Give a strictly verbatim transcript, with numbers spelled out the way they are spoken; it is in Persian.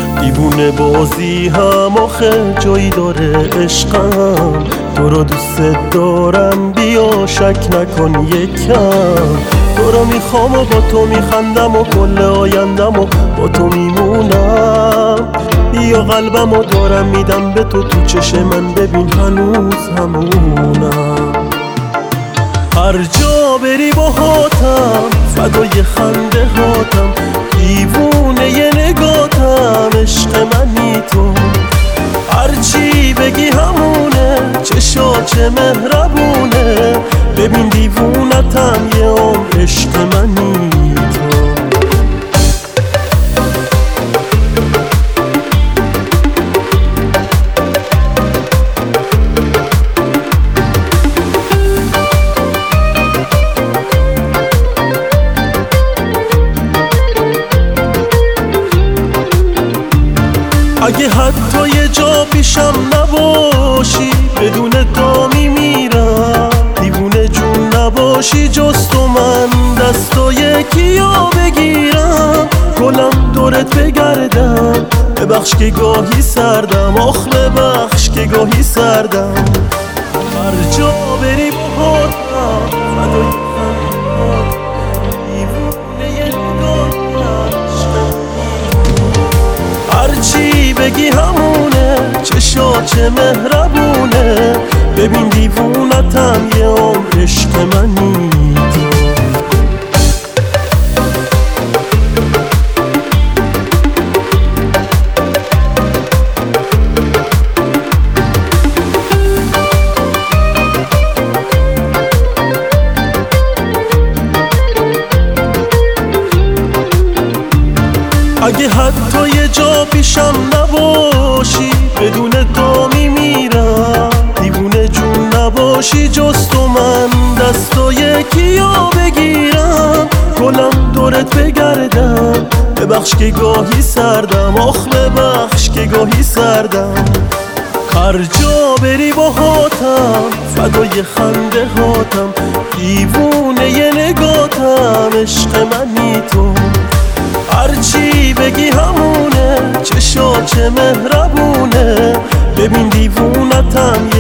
دیوونه بازی هم آخه جایی داره عشقم، تو رو دوست دارم بیا شک نکن یکم. تو رو میخوام و با تو میخندم و کل آیندم و با تو میمونم. بیا قلبم و دارم میدم به تو، تو چشم من ببین هنوز همونم. هر جا بری با هاتم فدای خنده هاتم، دیوونه ی نگاتم، عشق منی تو. هرچی بگی همونه، چشا چه مهربونه، ببین دیوونتم یه عمر، عشق منی تو. اگه حتی یه جا پیشم نباشی، بدون تو میمیرم. دیوونه جون نباشی جز تو، من دستو یکیو بگیرم، کلم دورت بگردم. ببخش که گاهی سردم، آخ ببخش که گاهی سردم. هر جا بری با هاتم فدای خنده‌هات، دیوونه ی نگاهت، هرچی بگی همونه، چشا چه مهربونه، ببین دیوونتم یه عمر، عشق منی تو. اگه حتی یه جا پیشم نباشی، بدون تو میمیرم. دیوونه جون نباشی جز تو، من دستو یکیو بگیرم، کلم دورت بگردم. ببخش که گاهی سردم، آخ ببخش که گاهی سردم. هر جا بری با هاتم فدای خنده هاتم، دیوونه ی نگاتم، عشق منی تو. هرچی بگی همونه، چشا چه مهربونه، ببین دیوونتم